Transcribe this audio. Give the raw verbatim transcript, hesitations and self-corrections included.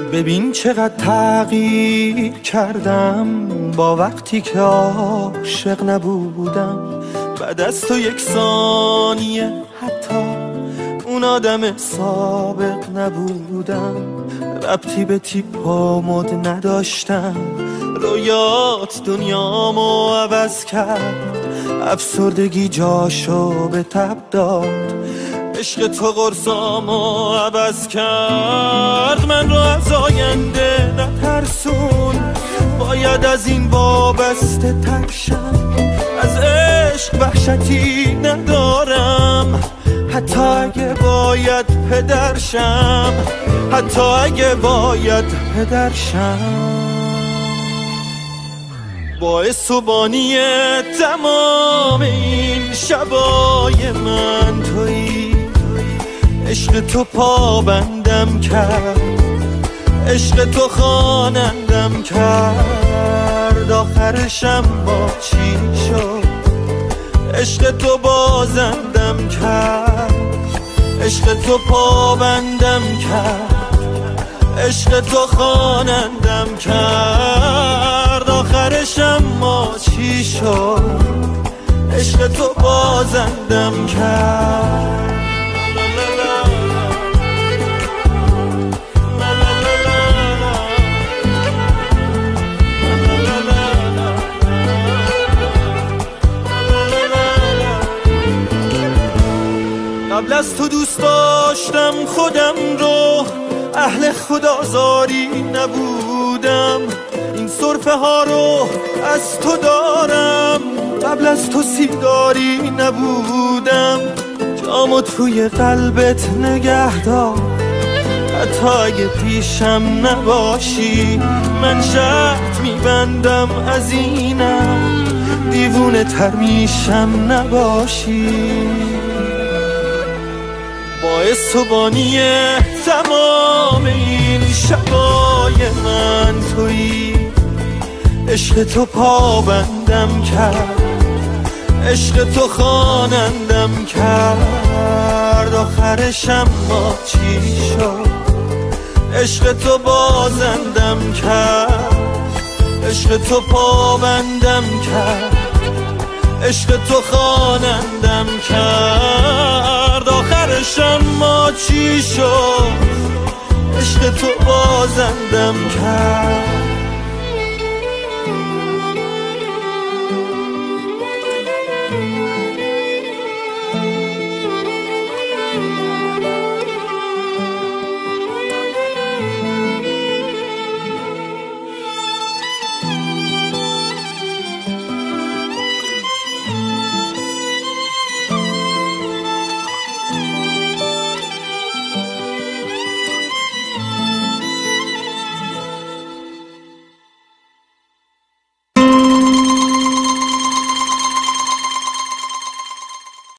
ببین چقدر تغییر کردم با وقتی که عاشق نبودم. بعد از تو یک ثانیه حتی اون آدم سابق نبودم. ربطی به تیپامود نداشتم، رویات دنیامو عوض کرد. افسردگی جاشو به تب داد، عشق تو قرصامو عوض کرد. من رو از آینده نترسون، باید از این وابسته تر شم. از عشق وحشتی ندارم، حتی اگه باید پدر شم، حتی اگه باید پدر شم. باعث و بانی تمام این شبای من تویی. عشق تو پابندم کرد، عشق تو خوانندم کرد. آخرشم با چی شد؟ عشق تو بازندم کرد، عشق تو پابندم کرد، عشق تو خوانندم کرد. آخرشم ما چی شد؟ عشق تو بازندم کرد. قبل از تو دوست داشتم خودم رو، اهل خدازاری نبودم. این سرفه ها رو از تو دارم، قبل از تو سیگاری نبودم. جامو توی قلبت نگه دار، حتی اگه پیشم نباشی. من شرط میبندم از اینم، دیوونه تر میشم نباشی. باعث و بانی تمام این شبای من تویی. عشق تو پابندم کرد، عشق تو خوانندم کرد. آخرشم ما چی شد؟ عشق تو بازندم کرد، عشق تو پابندم کرد، عشق تو خوانندم کرد. آخرشم ما چی شد؟ عشق تو بازندم کرد.